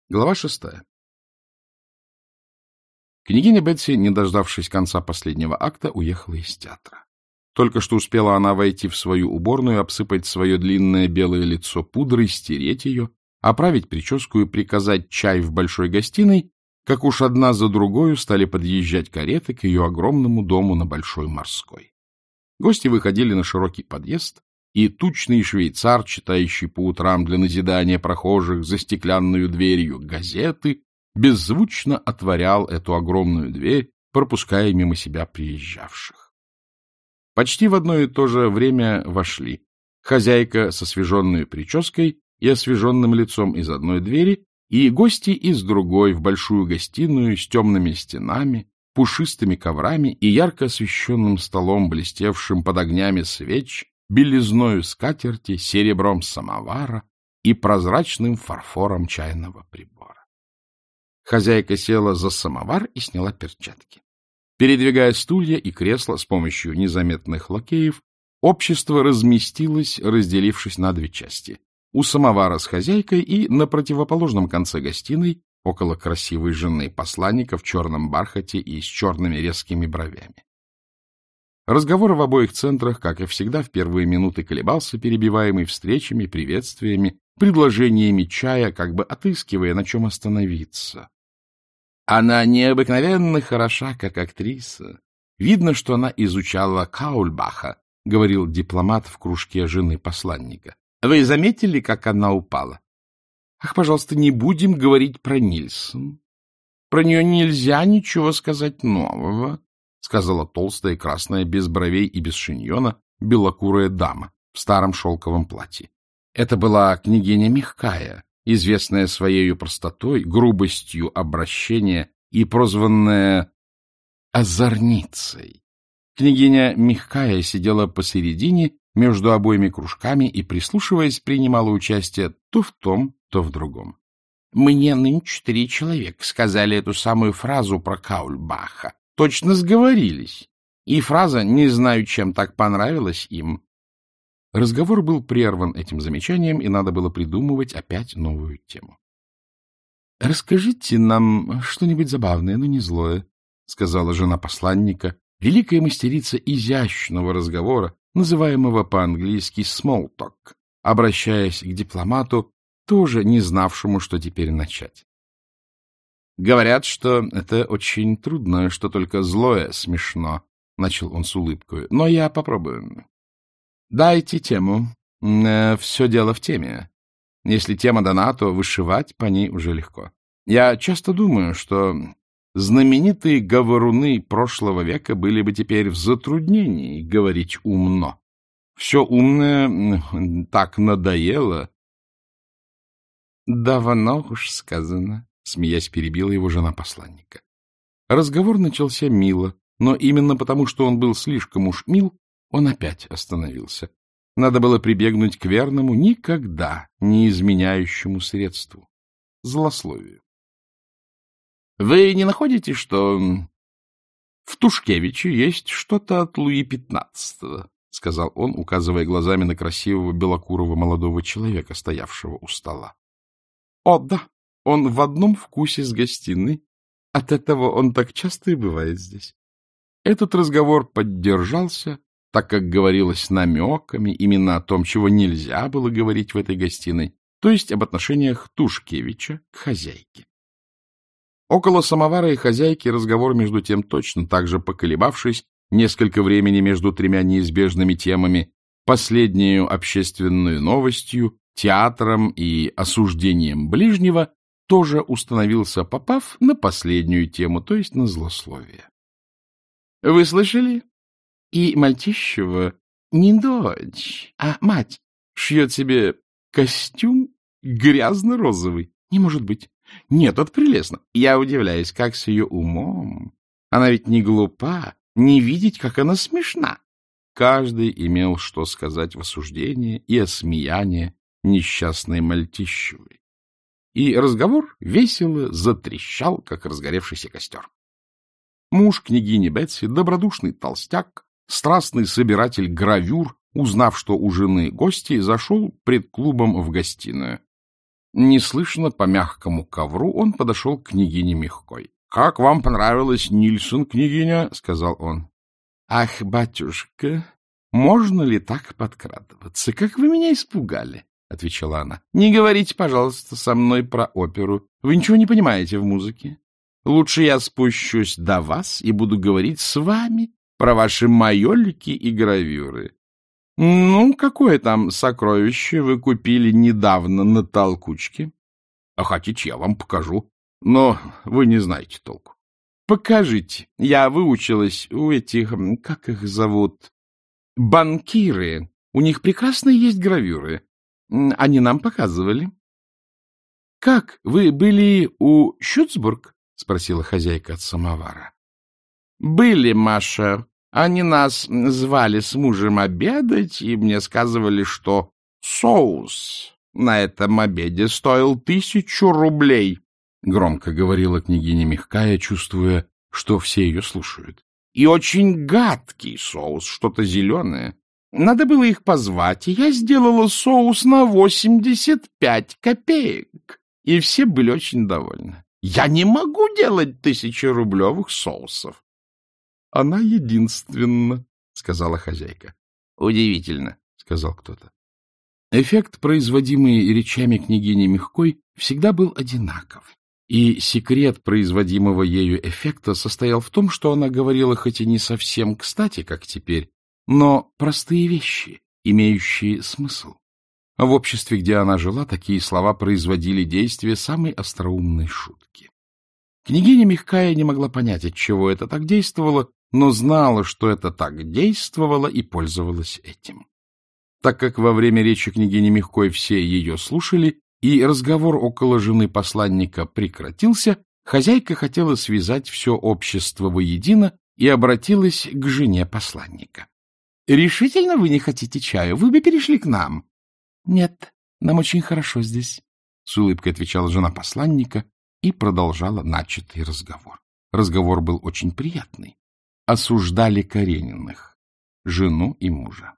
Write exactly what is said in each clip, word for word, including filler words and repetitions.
Глава шестая. Княгиня Бетси, не дождавшись конца последнего акта, уехала из театра. Только что успела она войти в свою уборную, обсыпать свое длинное белое лицо пудрой, стереть ее, оправить прическу и приказать чай в большой гостиной, как уж одна за другою стали подъезжать кареты к ее огромному дому на Большой Морской. Гости выходили на широкий подъезд, и тучный швейцар, читающий по утрам для назидания прохожих за стеклянную дверью газеты, беззвучно отворял эту огромную дверь, пропуская мимо себя приезжавших. Почти в одно и то же время вошли хозяйка с освеженной прической и освеженным лицом из одной двери, и гости из другой в большую гостиную с темными стенами, пушистыми коврами и ярко освещенным столом, блестевшим под огнями свеч, белизною скатерти, серебром самовара и прозрачным фарфором чайного прибора. Хозяйка села за самовар и сняла перчатки. Передвигая стулья и кресла с помощью незаметных лакеев, общество разместилось, разделившись на две части. У самовара с хозяйкой и на противоположном конце гостиной, около красивой жены посланника в черном бархате и с черными резкими бровями. Разговор в обоих центрах, как и всегда, в первые минуты колебался, перебиваемый встречами, приветствиями, предложениями чая, как бы отыскивая, на чем остановиться. Она необыкновенно хороша, как актриса. Видно, что она изучала Каульбаха, — говорил дипломат в кружке жены посланника. Вы заметили, как она упала? Ах, пожалуйста, не будем говорить про Нильсон. Про нее нельзя ничего сказать нового, — сказала толстая, красная, без бровей и без шиньона, белокурая дама в старом шелковом платье. Это была княгиня Михкая, известная своей простотой, грубостью обращения и прозванная озорницей. Княгиня Михкая сидела посередине между обоими кружками и, прислушиваясь, принимала участие то в том, то в другом. Мне нынче три человека сказали эту самую фразу про Каульбаха. Точно сговорились. И фраза «не знаю, чем так понравилась им». Разговор был прерван этим замечанием, и надо было придумывать опять новую тему. — Расскажите нам что-нибудь забавное, но не злое, — сказала жена посланника, великая мастерица изящного разговора, называемого по-английски small talk, обращаясь к дипломату, тоже не знавшему, что теперь начать. — Говорят, что это очень трудно, что только злое смешно, — начал он с улыбкой, — но я попробую. — Дайте тему. Все дело в теме. Если тема дана, то вышивать по ней уже легко. Я часто думаю, что знаменитые говоруны прошлого века были бы теперь в затруднении говорить умно. Все умное так надоело. — Давно уж сказано, — смеясь перебила его жена посланника. Разговор начался мило, но именно потому, что он был слишком уж мил, он опять остановился. Надо было прибегнуть к верному, никогда не изменяющему средству — злословию. — Вы не находите, что в Тушкевиче есть что-то от Луи пятнадцатого? — сказал он, указывая глазами на красивого белокурого молодого человека, стоявшего у стола. — О, да, он в одном вкусе с гостиной. От этого он так часто и бывает здесь. Этот разговор поддержался, так как говорилось намеками именно о том, чего нельзя было говорить в этой гостиной, то есть об отношениях Тушкевича к хозяйке. Около самовара и хозяйки разговор, между тем, точно так же поколебавшись несколько времени между тремя неизбежными темами, последнюю общественную новостью, театром и осуждением ближнего, тоже установился, попав на последнюю тему, то есть на злословие. — Вы слышали? И Мальтищева не дочь, а мать шьет себе костюм грязно-розовый. Не может быть. Нет, это прелестно. Я удивляюсь, как с ее умом. Она ведь не глупа, не видеть, как она смешна. Каждый имел что сказать в осуждение и осмеяние несчастной Мальтищевой. И разговор весело затрещал, как разгоревшийся костер. Муж княгини Бетси, добродушный толстяк, страстный собиратель гравюр, узнав, что у жены гости, зашел пред клубом в гостиную. Неслышно по мягкому ковру он подошел к княгине Мягкой. — Как вам понравилось Нильсон, княгиня? — сказал он. — Ах, батюшка, можно ли так подкрадываться? Как вы меня испугали! — отвечала она. — Не говорите, пожалуйста, со мной про оперу. Вы ничего не понимаете в музыке. Лучше я спущусь до вас и буду говорить с вами про ваши майолики и гравюры. Ну, какое там сокровище вы купили недавно на толкучке? А хотите, я вам покажу, но вы не знаете толку. Покажите. Я выучилась у этих, как их зовут, банкиры. У них прекрасные есть гравюры. Они нам показывали. — Как, вы были у Шюцбург? — спросила хозяйка от самовара. — Были, Маша. Они нас звали с мужем обедать, и мне сказывали, что соус на этом обеде стоил тысячу рублей, — громко говорила княгиня Мягкая, чувствуя, что все ее слушают. — И очень гадкий соус, что-то зеленое. Надо было их позвать, и я сделала соус на восемьдесят пять копеек, и все были очень довольны. Я не могу делать тысячерублевых соусов. — Она единственна, — сказала хозяйка. — Удивительно, — сказал кто-то. Эффект, производимый речами княгини Мягкой, всегда был одинаков. И секрет производимого ею эффекта состоял в том, что она говорила хоть и не совсем кстати, как теперь, но простые вещи, имеющие смысл. В обществе, где она жила, такие слова производили действие самой остроумной шутки. Княгиня Мягкая не могла понять, от чего это так действовало, но знала, что это так действовало, и пользовалась этим. Так как во время речи княгини Мягкой все ее слушали, и разговор около жены посланника прекратился, хозяйка хотела связать все общество воедино и обратилась к жене посланника. — Решительно вы не хотите чаю? Вы бы перешли к нам. — Нет, нам очень хорошо здесь, — с улыбкой отвечала жена посланника и продолжала начатый разговор. Разговор был очень приятный. Осуждали Карениных, жену и мужа.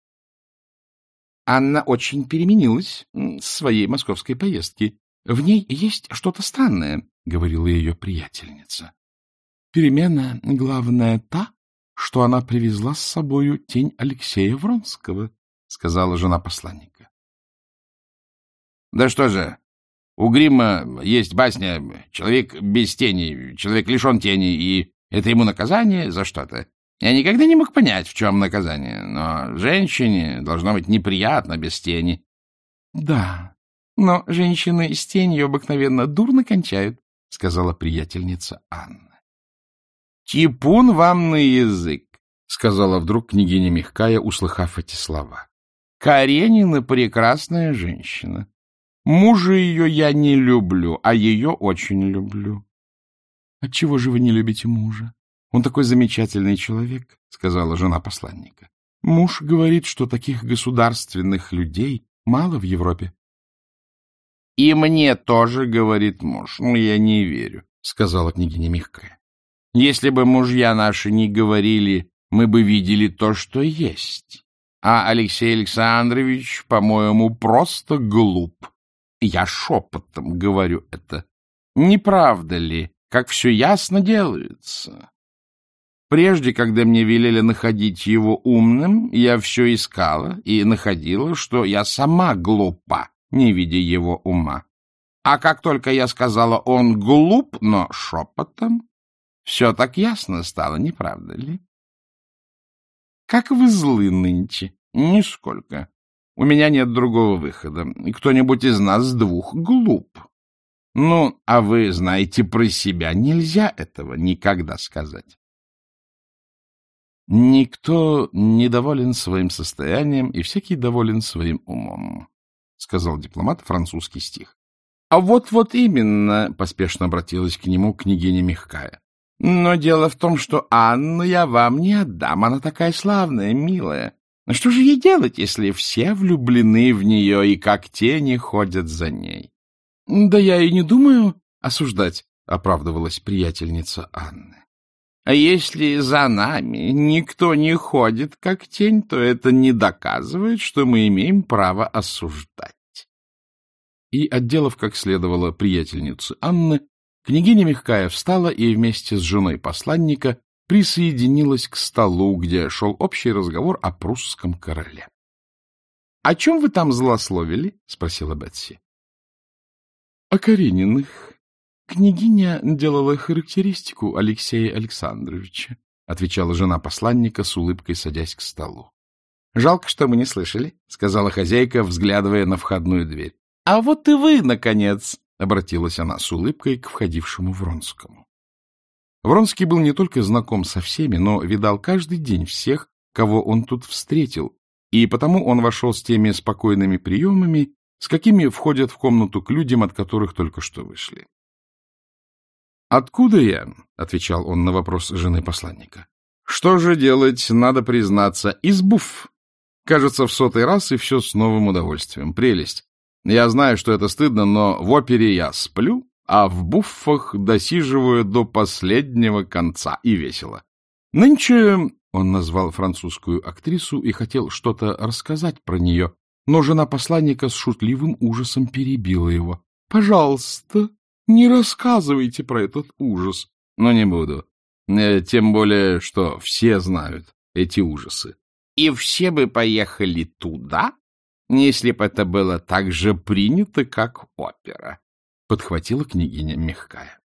Анна очень переменилась с своей московской поездки. В ней есть что-то странное, — говорила ее приятельница. Перемена, главная, та, что она привезла с собою тень Алексея Вронского, — сказала жена посланника. — Да что же, у Гримма есть басня «Человек без тени», «Человек лишен тени», и это ему наказание за что-то. Я никогда не мог понять, в чем наказание, но женщине должно быть неприятно без тени. — Да, но женщины с тенью обыкновенно дурно кончают, — сказала приятельница Анна. — Типун вам на язык, — сказала вдруг княгиня Мягкая, услыхав эти слова. — Каренина прекрасная женщина. Мужа ее я не люблю, а ее очень люблю. — Отчего же вы не любите мужа? Он такой замечательный человек, — сказала жена посланника. Муж говорит, что таких государственных людей мало в Европе. — И мне тоже, — говорит муж, — но я не верю, — сказала княгиня Мягкая. Если бы мужья наши не говорили, мы бы видели то, что есть. А Алексей Александрович, по-моему, просто глуп. Я шепотом говорю это. Не правда ли, как все ясно делается? Прежде, когда мне велели находить его умным, я все искала и находила, что я сама глупа, не видя его ума. А как только я сказала «он глуп», но шепотом, все так ясно стало, не правда ли? Как вы злы нынче? Нисколько. У меня нет другого выхода. Кто-нибудь из нас двух глуп. Ну, а вы знаете про себя, нельзя этого никогда сказать. Никто не доволен своим состоянием, и всякий доволен своим умом, — сказал дипломат французский стих. — А вот-вот именно, — поспешно обратилась к нему княгиня Мягкая. — Но дело в том, что Анну я вам не отдам, она такая славная, милая. Что же ей делать, если все влюблены в нее и как тени ходят за ней? — Да я и не думаю осуждать, — оправдывалась приятельница Анны. А если за нами никто не ходит, как тень, то это не доказывает, что мы имеем право осуждать. и, отделав как следовало приятельницу Анны, княгиня Михкая встала и вместе с женой посланника присоединилась к столу, где шел общий разговор о прусском короле. — О чем вы там злословили? — спросила Бетси. — О Карениных. Княгиня делала характеристику Алексея Александровича, — отвечала жена посланника с улыбкой, садясь к столу. — Жалко, что мы не слышали, — сказала хозяйка, взглядывая на входную дверь. — А вот и вы, наконец! — обратилась она с улыбкой к входившему Вронскому. Вронский был не только знаком со всеми, но видал каждый день всех, кого он тут встретил, и потому он вошел с теми спокойными приемами, с какими входят в комнату к людям, от которых только что вышли. — Откуда я? — отвечал он на вопрос жены посланника. — Что же делать, надо признаться, из буф. Кажется, в сотый раз, и все с новым удовольствием. Прелесть. Я знаю, что это стыдно, но в опере я сплю, а в буффах досиживаю до последнего конца, и весело. Нынче он назвал французскую актрису и хотел что-то рассказать про нее, но жена посланника с шутливым ужасом перебила его. — Пожалуйста, не рассказывайте про этот ужас. — Но не буду. Тем более, что все знают эти ужасы. — И все бы поехали туда, если бы это было так же принято, как опера, — подхватила княгиня Михкая.